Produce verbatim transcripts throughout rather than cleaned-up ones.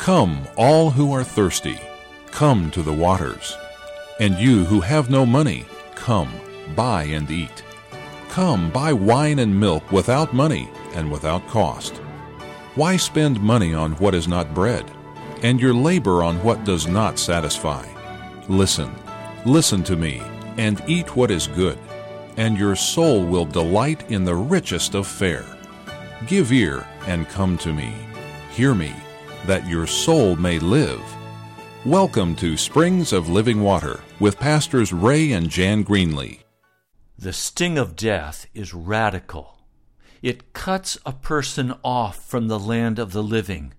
Come, all who are thirsty, come to the waters. And you who have no money, come, buy and eat. Come, buy wine and milk without money and without cost. Why spend money on what is not bread, and your labor on what does not satisfy? Listen, listen to me, and eat what is good, and your soul will delight in the richest of fare. Give ear and come to me. Hear me, that your soul may live. Welcome to Springs of Living Water with Pastors Ray and Jan Greenlee. The sting of death is radical. It cuts a person off from the land of the living.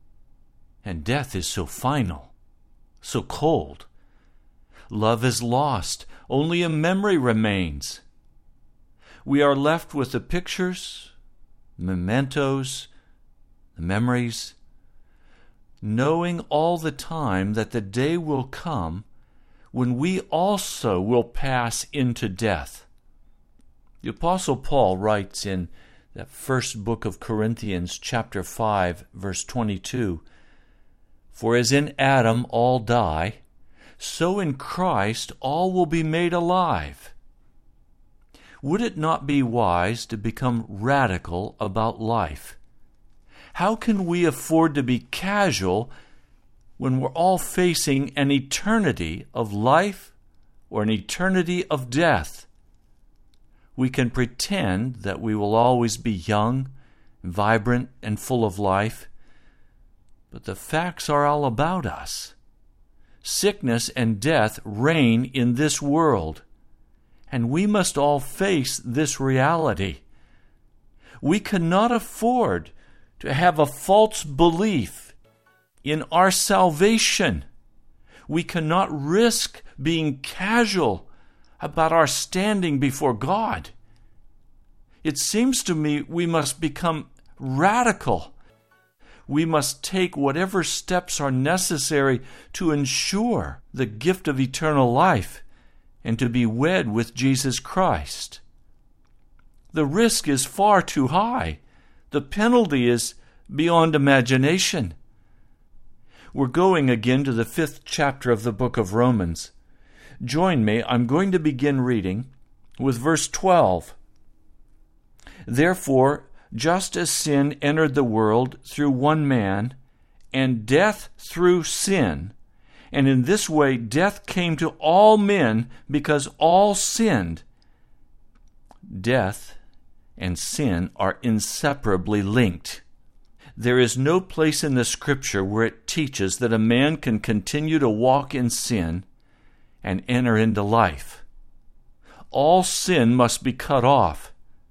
And death is so final, so cold. Love is lost. Only a memory remains. We are left with the pictures, mementos, the memories, knowing all the time that the day will come when we also will pass into death. The Apostle Paul writes in that first book of Corinthians, chapter five, verse twenty-two, "For as in Adam all die, so in Christ all will be made alive." Would it not be wise to become radical about life? How can we afford to be casual when we're all facing an eternity of life or an eternity of death? We can pretend that we will always be young, vibrant, and full of life, but the facts are all about us. Sickness and death reign in this world, and we must all face this reality. We cannot afford to have a false belief in our salvation. We cannot risk being casual about our standing before God. It seems to me we must become radical. We must take whatever steps are necessary to ensure the gift of eternal life and to be wed with Jesus Christ. The risk is far too high. The penalty is beyond imagination. We're going again to the fifth chapter of the book of Romans. Join me. I'm going to begin reading with verse twelve. "Therefore, just as sin entered the world through one man, and death through sin, and in this way death came to all men because all sinned." Death and sin are inseparably linked. There is no place in the Scripture where it teaches that a man can continue to walk in sin and enter into life. All sin must be cut off.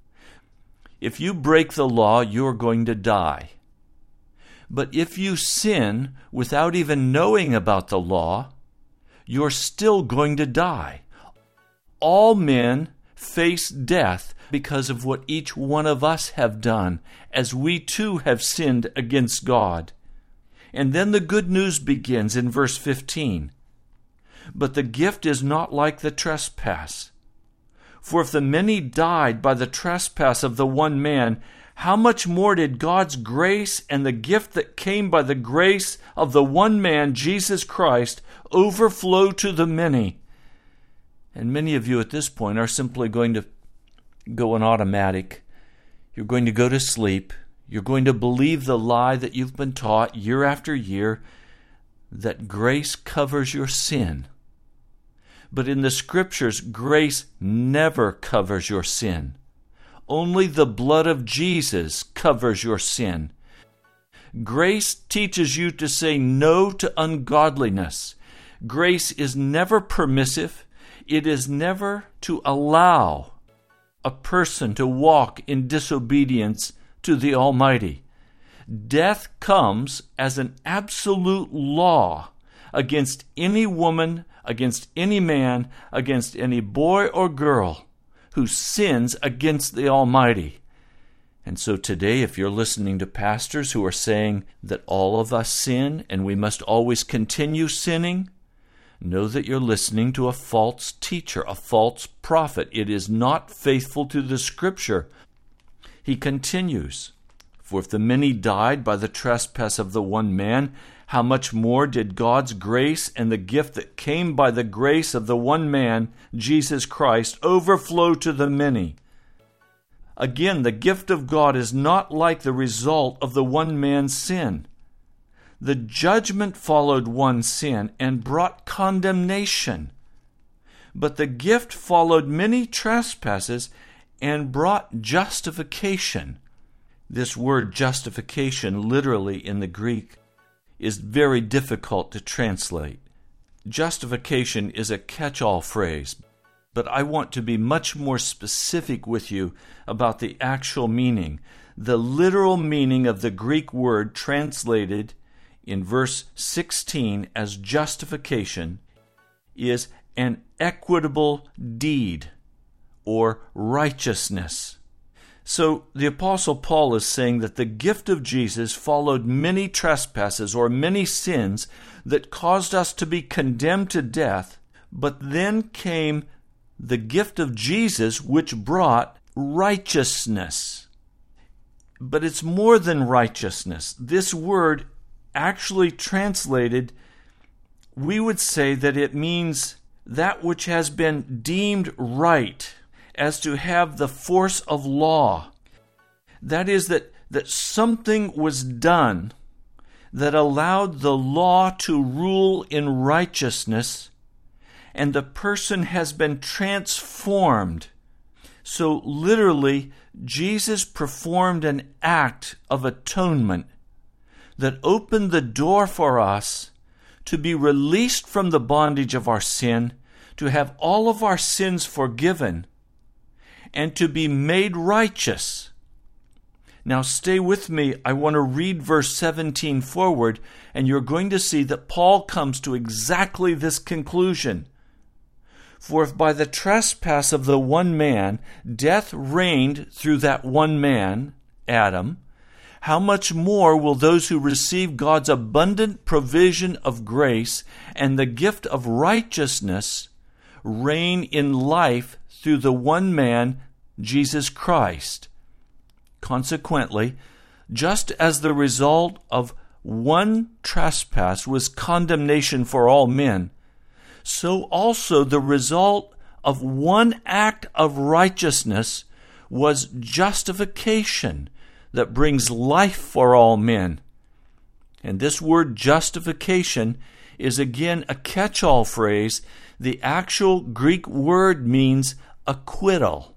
If you break the law, you're going to die. But if you sin without even knowing about the law, you're still going to die. All men face death because of what each one of us have done, as we too have sinned against God. And then the good news begins in verse fifteen. "But the gift is not like the trespass. For if the many died by the trespass of the one man, how much more did God's grace and the gift that came by the grace of the one man, Jesus Christ, overflow to the many?" And many of you at this point are simply going to go on automatic. You're going to go to sleep. You're going to believe the lie that you've been taught year after year, that grace covers your sin. But in the Scriptures, grace never covers your sin. Only the blood of Jesus covers your sin. Grace teaches you to say no to ungodliness. Grace is never permissive. It is never to allow a person to walk in disobedience to the Almighty. Death comes as an absolute law against any woman, against any man, against any boy or girl who sins against the Almighty. And so today, if you're listening to pastors who are saying that all of us sin and we must always continue sinning, know that you're listening to a false teacher, a false prophet. It is not faithful to the Scripture. He continues, "For if the many died by the trespass of the one man, how much more did God's grace and the gift that came by the grace of the one man, Jesus Christ, overflow to the many? Again, the gift of God is not like the result of the one man's sin. The judgment followed one sin and brought condemnation. But the gift followed many trespasses and brought justification. This word justification, literally in the Greek, is very difficult to translate. Justification is a catch-all phrase, but I want to be much more specific with you about the actual meaning. The literal meaning of the Greek word translated in verse sixteen as justification is an equitable deed or righteousness. So the Apostle Paul is saying that the gift of Jesus followed many trespasses or many sins that caused us to be condemned to death, but then came the gift of Jesus which brought righteousness. But it's more than righteousness. This word actually translated, we would say that it means that which has been deemed right, as to have the force of law. That is, that, that something was done that allowed the law to rule in righteousness, and the person has been transformed. So literally, Jesus performed an act of atonement that opened the door for us to be released from the bondage of our sin, to have all of our sins forgiven, and to be made righteous. Now stay with me. I want to read verse seventeen forward, and you're going to see that Paul comes to exactly this conclusion. For if by the trespass of the one man death reigned through that one man, Adam, how much more will those who receive God's abundant provision of grace and the gift of righteousness reign in life through the one man, Jesus Christ? Consequently, just as the result of one trespass was condemnation for all men, so also the result of one act of righteousness was justification that brings life for all men. And this word justification is again a catch-all phrase. The actual Greek word means acquittal.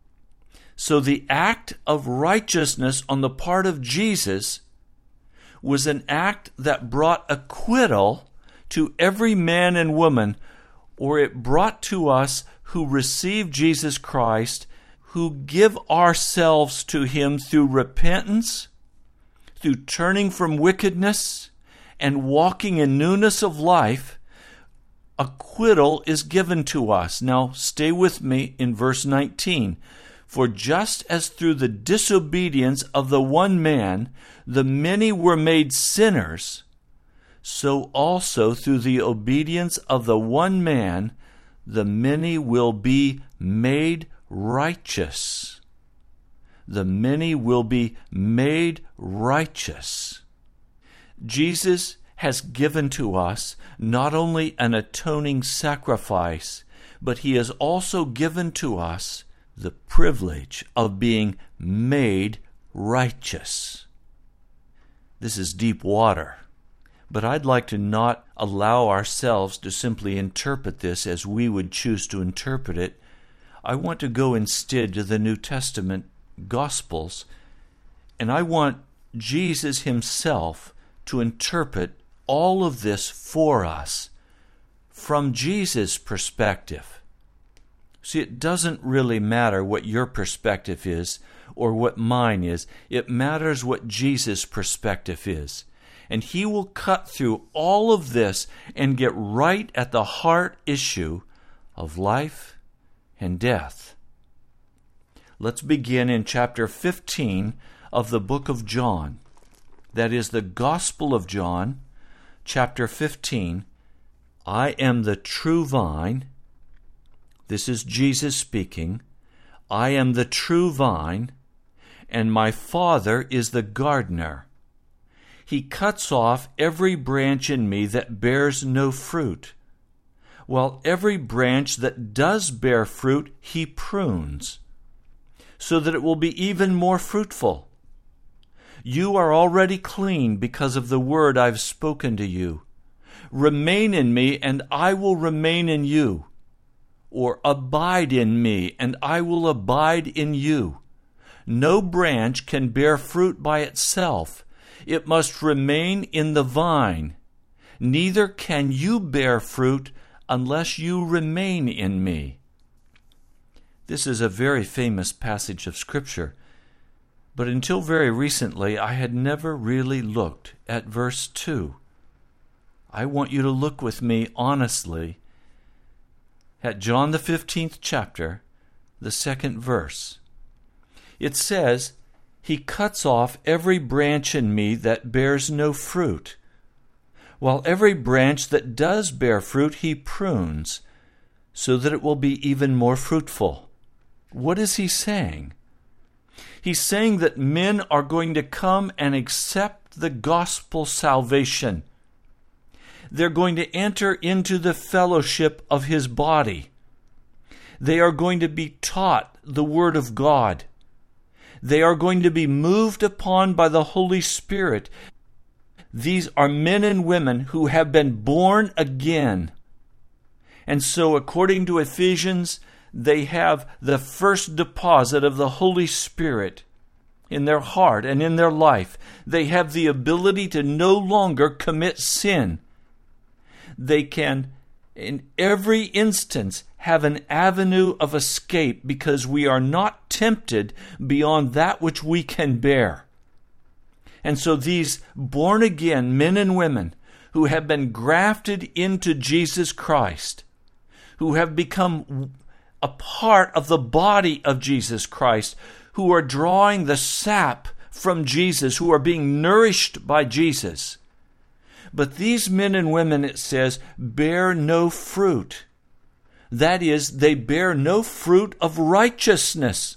So the act of righteousness on the part of Jesus was an act that brought acquittal to every man and woman, or it brought to us who receive Jesus Christ, who give ourselves to Him through repentance, through turning from wickedness and walking in newness of life. Acquittal is given to us. Now stay with me in verse nineteen. For just as through the disobedience of the one man the many were made sinners, so also through the obedience of the one man the many will be made righteous. The many will be made righteous. Jesus has given to us not only an atoning sacrifice, but He has also given to us the privilege of being made righteous. This is deep water, but I'd like to not allow ourselves to simply interpret this as we would choose to interpret it. I want to go instead to the New Testament Gospels, and I want Jesus Himself to interpret all of this for us from Jesus' perspective. See, it doesn't really matter what your perspective is or what mine is. It matters what Jesus' perspective is. And He will cut through all of this and get right at the heart issue of life and death. Let's begin in chapter fifteen of the book of John. That is the Gospel of John, chapter fifteen. I am the true vine. This is Jesus speaking. I am the true vine, and my Father is the gardener. He cuts off every branch in me that bears no fruit, while every branch that does bear fruit he prunes, so that it will be even more fruitful. You are already clean because of the word I've spoken to you. Remain in me, and I will remain in you. Or abide in me, and I will abide in you. No branch can bear fruit by itself. It must remain in the vine. Neither can you bear fruit unless you remain in me. This is a very famous passage of Scripture, but until very recently I had never really looked at verse two. I want you to look with me honestly at John the fifteenth chapter, the second verse. It says, He cuts off every branch in me that bears no fruit, while every branch that does bear fruit he prunes, so that it will be even more fruitful. What is he saying? He's saying that men are going to come and accept the gospel salvation. They're going to enter into the fellowship of his body. They are going to be taught the word of God. They are going to be moved upon by the Holy Spirit. These are men and women who have been born again. And so, according to Ephesians, they have the first deposit of the Holy Spirit in their heart and in their life. They have the ability to no longer commit sin. They can, in every instance, have an avenue of escape because we are not tempted beyond that which we can bear. And so these born-again men and women who have been grafted into Jesus Christ, who have become a part of the body of Jesus Christ, who are drawing the sap from Jesus, who are being nourished by Jesus. But these men and women, it says, bear no fruit. That is, they bear no fruit of righteousness.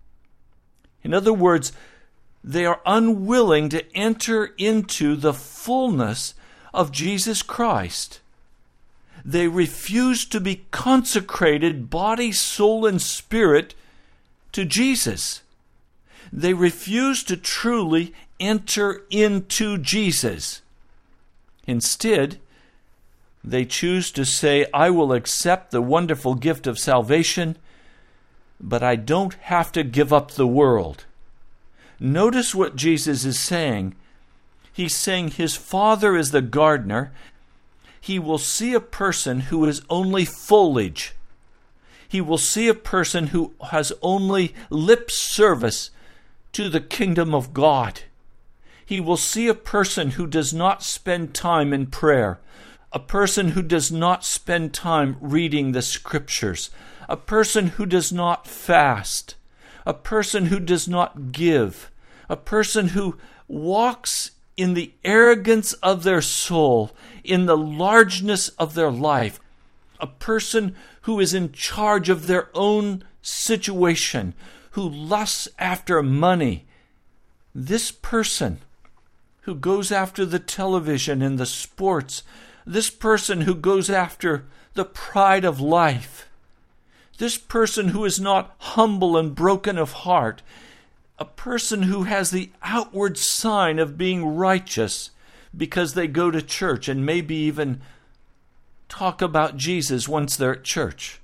In other words, they are unwilling to enter into the fullness of Jesus Christ. They refuse to be consecrated, body, soul, and spirit, to Jesus. They refuse to truly enter into Jesus. Instead, they choose to say, I will accept the wonderful gift of salvation, but I don't have to give up the world. Notice what Jesus is saying. He's saying his Father is the gardener. He will see a person who is only foliage. He will see a person who has only lip service to the kingdom of God. He will see a person who does not spend time in prayer, a person who does not spend time reading the Scriptures, a person who does not fast, a person who does not give, a person who walks in the arrogance of their soul, in the largeness of their life, a person who is in charge of their own situation, who lusts after money. This person who goes after the television and the sports, this person who goes after the pride of life, this person who is not humble and broken of heart, a person who has the outward sign of being righteous because they go to church and maybe even talk about Jesus once they're at church.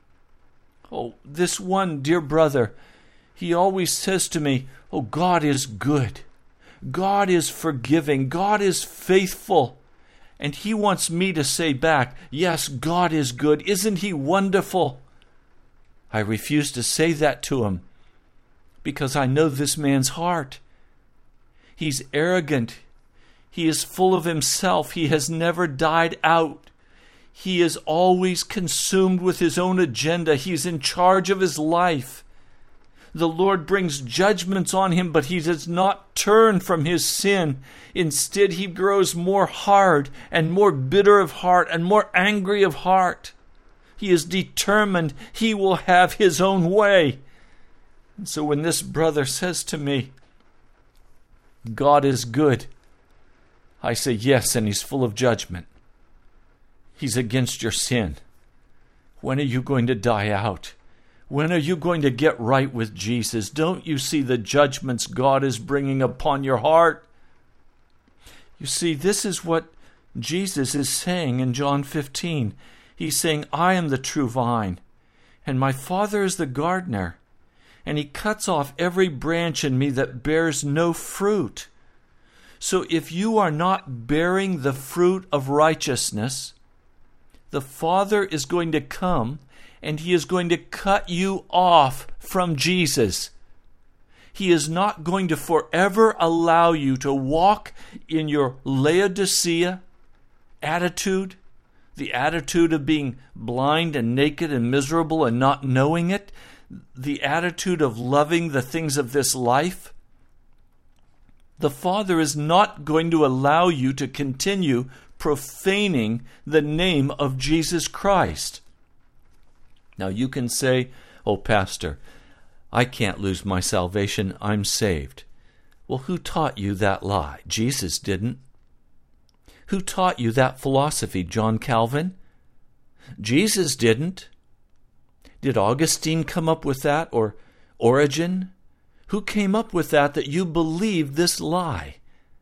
Oh, this one dear brother, he always says to me, oh, God is good. God is forgiving. God is faithful. And he wants me to say back, yes, God is good. Isn't he wonderful? I refuse to say that to him because I know this man's heart. He's arrogant. He is full of himself. He has never died out. He is always consumed with his own agenda. He's in charge of his life. The Lord brings judgments on him, but he does not turn from his sin. Instead, he grows more hard and more bitter of heart and more angry of heart. He is determined he will have his own way. And so when this brother says to me, God is good, I say yes, and he's full of judgment. He's against your sin. When are you going to die out? When are you going to get right with Jesus? Don't you see the judgments God is bringing upon your heart? You see, this is what Jesus is saying in John fifteen. He's saying, I am the true vine, and my Father is the gardener, and he cuts off every branch in me that bears no fruit. So if you are not bearing the fruit of righteousness, the Father is going to come and he is going to cut you off from Jesus. He is not going to forever allow you to walk in your Laodicea attitude, the attitude of being blind and naked and miserable and not knowing it, the attitude of loving the things of this life. The Father is not going to allow you to continue profaning the name of Jesus Christ. Now you can say, oh, Pastor, I can't lose my salvation. I'm saved. Well, who taught you that lie? Jesus didn't. Who taught you that philosophy? John Calvin? Jesus didn't. Did Augustine come up with that, or Origen? Who came up with that, that you believe this lie?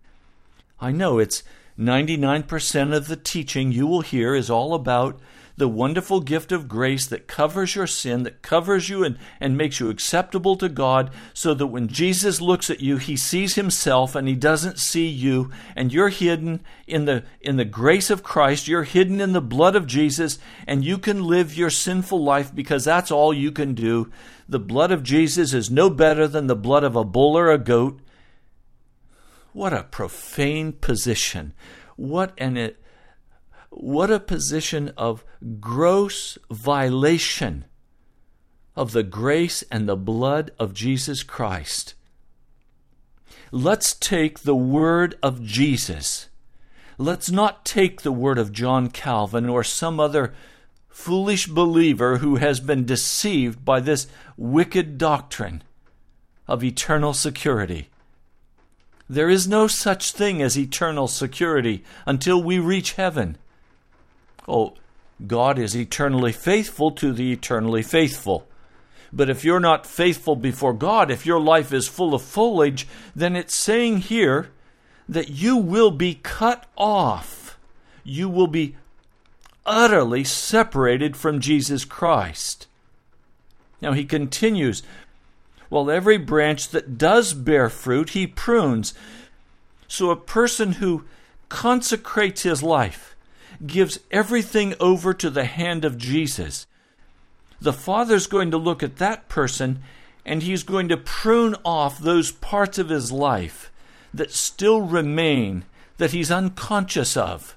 I know it's ninety-nine percent of the teaching you will hear is all about the wonderful gift of grace that covers your sin, that covers you and, and makes you acceptable to God, so that when Jesus looks at you, he sees himself and he doesn't see you, and you're hidden in the in the grace of Christ, you're hidden in the blood of Jesus, and you can live your sinful life because that's all you can do. The blood of Jesus is no better than the blood of a bull or a goat. What a profane position. What an What a position of gross violation of the grace and the blood of Jesus Christ. Let's take the word of Jesus. Let's not take the word of John Calvin or some other foolish believer who has been deceived by this wicked doctrine of eternal security. There is no such thing as eternal security until we reach heaven. Oh, God is eternally faithful to the eternally faithful. But if you're not faithful before God, if your life is full of foliage, then it's saying here that you will be cut off. You will be utterly separated from Jesus Christ. Now he continues, well, every branch that does bear fruit, he prunes. So a person who consecrates his life, gives everything over to the hand of Jesus, the Father's going to look at that person and he's going to prune off those parts of his life that still remain, that he's unconscious of.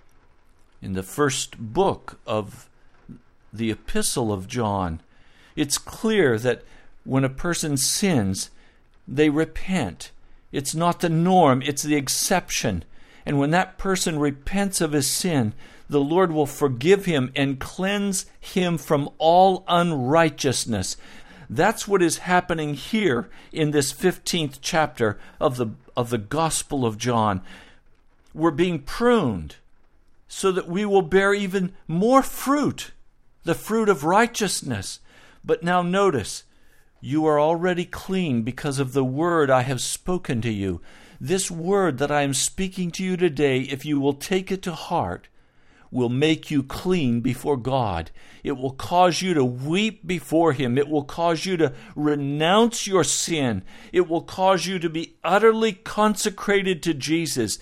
In the first book of the Epistle of John, it's clear that when a person sins, they repent. It's not the norm, it's the exception. And when that person repents of his sin, the Lord will forgive him and cleanse him from all unrighteousness. That's what is happening here in this fifteenth chapter of the, of the Gospel of John. We're being pruned so that we will bear even more fruit, the fruit of righteousness. But now notice, you are already clean because of the word I have spoken to you. This word that I am speaking to you today, if you will take it to heart, will make you clean before God. It will cause you to weep before him. It will cause you to renounce your sin. It will cause you to be utterly consecrated to Jesus.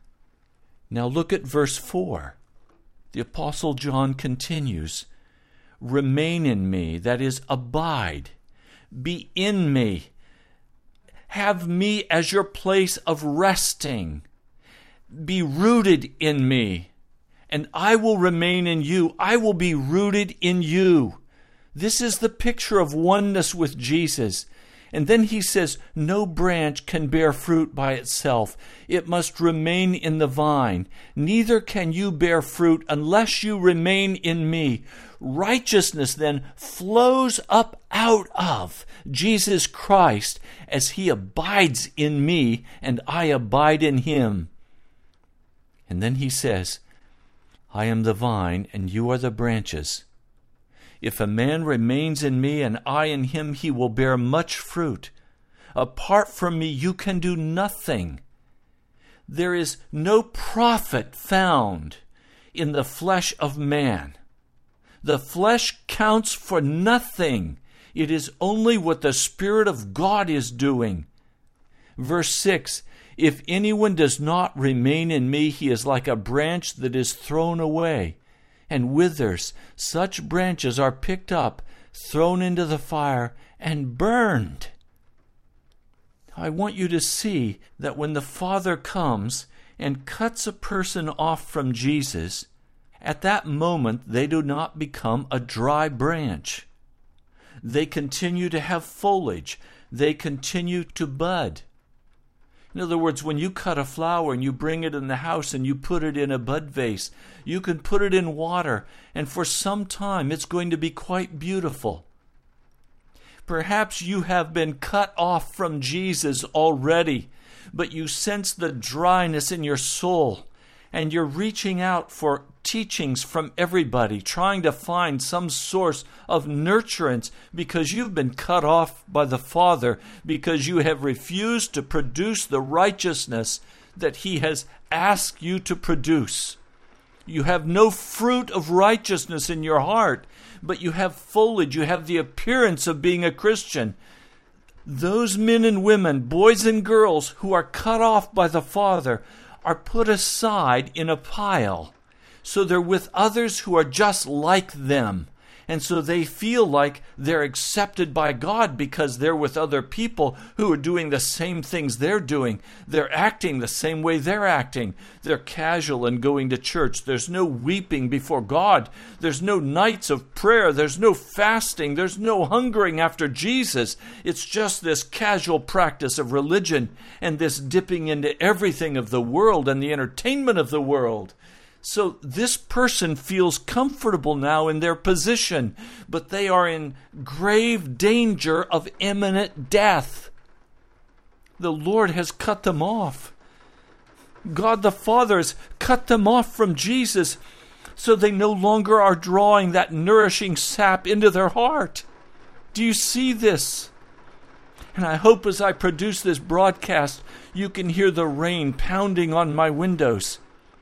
Now look at verse four. The Apostle John continues, remain in me, that is, abide, be in me. Have me as your place of resting. Be rooted in me, and I will remain in you. I will be rooted in you. This is the picture of oneness with Jesus. And then he says, no branch can bear fruit by itself. It must remain in the vine. Neither can you bear fruit unless you remain in me. Righteousness then flows up out of Jesus Christ as he abides in me and I abide in him. And then he says, I am the vine, and you are the branches. If a man remains in me, and I in him, he will bear much fruit. Apart from me, you can do nothing. There is no profit found in the flesh of man. The flesh counts for nothing. It is only what the Spirit of God is doing. Verse six, if anyone does not remain in me, he is like a branch that is thrown away and withers. Such branches are picked up, thrown into the fire, and burned. I want you to see that when the Father comes and cuts a person off from Jesus, at that moment they do not become a dry branch. They continue to have foliage. They continue to bud. In other words, when you cut a flower and you bring it in the house and you put it in a bud vase, you can put it in water, and for some time it's going to be quite beautiful. Perhaps you have been cut off from Jesus already, but you sense the dryness in your soul, and you're reaching out for teachings from everybody, trying to find some source of nurturance because you've been cut off by the Father, because you have refused to produce the righteousness that He has asked you to produce. You have no fruit of righteousness in your heart, but you have foliage, you have the appearance of being a Christian. Those men and women, boys and girls who are cut off by the Father are put aside in a pile. So they're with others who are just like them. And so they feel like they're accepted by God because they're with other people who are doing the same things they're doing. They're acting the same way they're acting. They're casual in going to church. There's no weeping before God. There's no nights of prayer. There's no fasting. There's no hungering after Jesus. It's just this casual practice of religion and this dipping into everything of the world and the entertainment of the world. So this person feels comfortable now in their position, but they are in grave danger of imminent death. The Lord has cut them off. God the Father has cut them off from Jesus, so they no longer are drawing that nourishing sap into their heart. Do you see this? And I hope as I produce this broadcast, you can hear the rain pounding on my windows.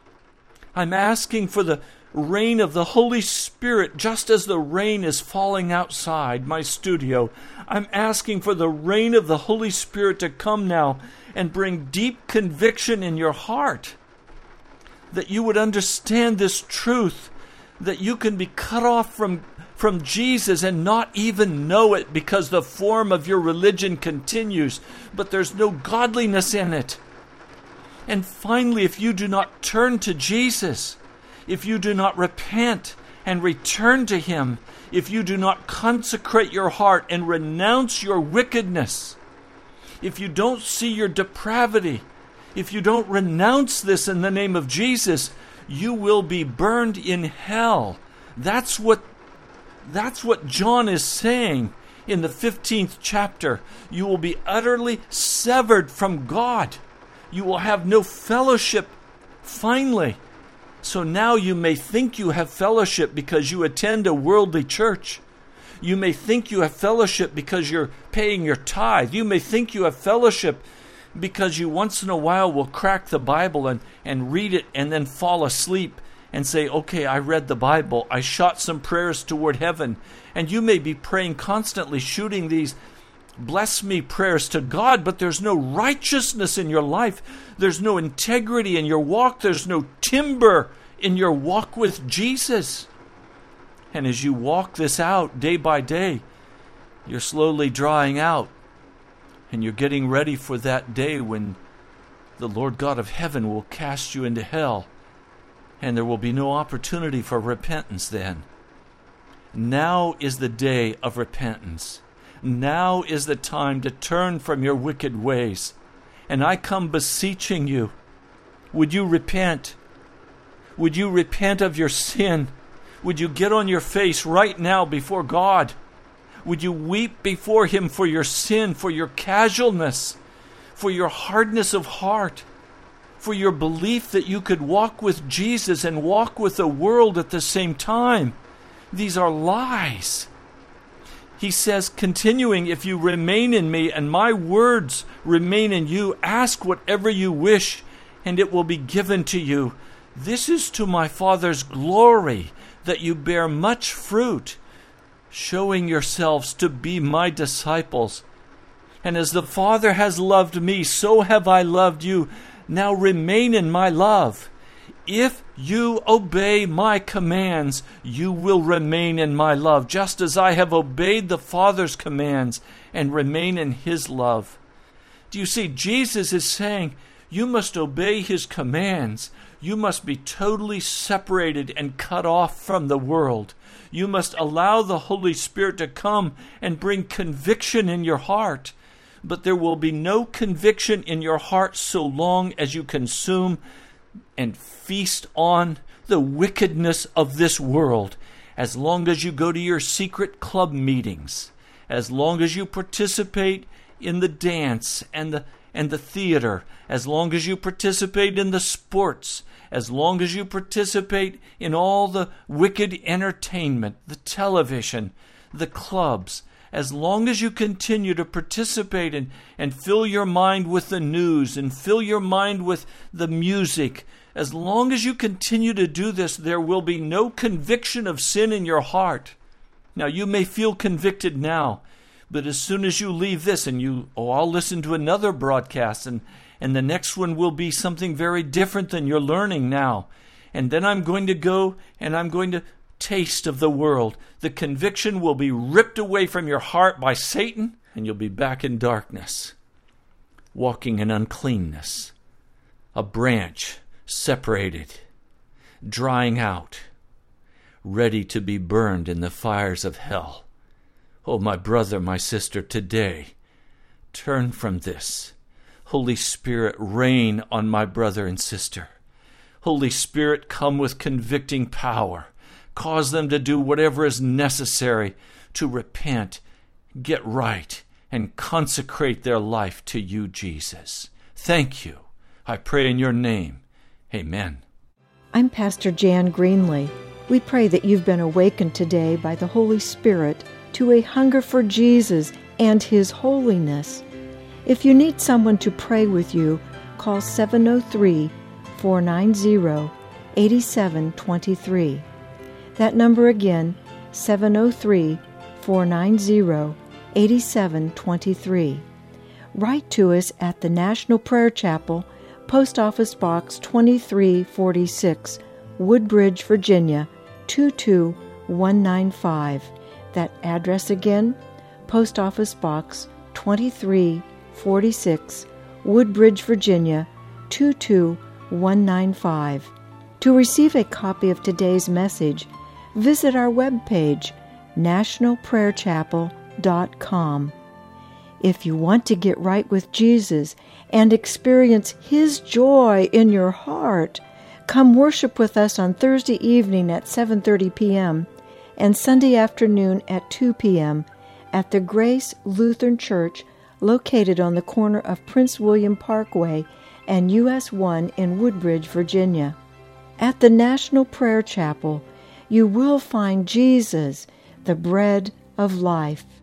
I'm asking for the rain of the Holy Spirit, just as the rain is falling outside my studio. I'm asking for the rain of the Holy Spirit to come now and bring deep conviction in your heart, that you would understand this truth, that you can be cut off from, from Jesus and not even know it because the form of your religion continues, but there's no godliness in it. And finally, if you do not turn to Jesus, if you do not repent and return to Him, if you do not consecrate your heart and renounce your wickedness, if you don't see your depravity, if you don't renounce this in the name of Jesus, you will be burned in hell. That's what, that's what John is saying in the fifteenth chapter. You will be utterly severed from God. You will have no fellowship, finally. So now you may think you have fellowship because you attend a worldly church. You may think you have fellowship because you're paying your tithe. You may think you have fellowship because you once in a while will crack the Bible and, and read it and then fall asleep and say, okay, I read the Bible. I shot some prayers toward heaven. And you may be praying constantly, shooting these bless me prayers to God, but there's no righteousness in your life. There's no integrity in your walk. There's no timber in your walk with Jesus. And as you walk this out day by day, you're slowly drying out, and you're getting ready for that day when the Lord God of heaven will cast you into hell, and there will be no opportunity for repentance then. Now is the day of repentance. Now is the time to turn from your wicked ways. And I come beseeching you, would you repent? Would you repent of your sin? Would you get on your face right now before God? Would you weep before Him for your sin, for your casualness, for your hardness of heart, for your belief that you could walk with Jesus and walk with the world at the same time. These are lies. He says, continuing, if you remain in me and my words remain in you, ask whatever you wish and it will be given to you. This is to my Father's glory, that you bear much fruit, showing yourselves to be my disciples. And as the Father has loved me, so have I loved you. Now remain in my love. If you obey my commands, you will remain in my love, just as I have obeyed the Father's commands and remain in his love. Do you see, Jesus is saying, you must obey his commands. You must be totally separated and cut off from the world. You must allow the Holy Spirit to come and bring conviction in your heart. But there will be no conviction in your heart so long as you consume and feast on the wickedness of this world. As long as you go to your secret club meetings, as long as you participate in the dance and the and the theater, as long as you participate in the sports, as long as you participate in all the wicked entertainment, the television, the clubs, as long as you continue to participate in, and fill your mind with the news and fill your mind with the music, as long as you continue to do this, there will be no conviction of sin in your heart. Now, you may feel convicted now, but as soon as you leave this and you, oh, I'll listen to another broadcast, and, and the next one will be something very different than you're learning now. And then I'm going to go and I'm going to taste of the world. The conviction will be ripped away from your heart by Satan, and you'll be back in darkness, walking in uncleanness, a branch separated, drying out, ready to be burned in the fires of hell. Oh, my brother, my sister, today, turn from this. Holy Spirit, reign on my brother and sister. Holy Spirit, come with convicting power. Cause them to do whatever is necessary to repent, get right, and consecrate their life to you, Jesus. Thank you. I pray in your name. Amen. I'm Pastor Jan Greenley. We pray that you've been awakened today by the Holy Spirit to a hunger for Jesus and his holiness. If you need someone to pray with you, call seven oh three, four nine zero, eight seven two three. That number again, seven oh three, four nine zero, eight seven two three. Write to us at the National Prayer Chapel, Post Office Box twenty-three forty-six, Woodbridge, Virginia, two two one nine five. That address again, Post Office Box twenty-three forty-six, Woodbridge, Virginia, two two one nine five. To receive a copy of today's message, visit our webpage, national prayer chapel dot com. If you want to get right with Jesus and experience his joy in your heart, come worship with us on Thursday evening at seven thirty p.m. and Sunday afternoon at two p.m. at the Grace Lutheran Church located on the corner of Prince William Parkway and U S one in Woodbridge, Virginia. At the National Prayer Chapel, you will find Jesus, the bread of life.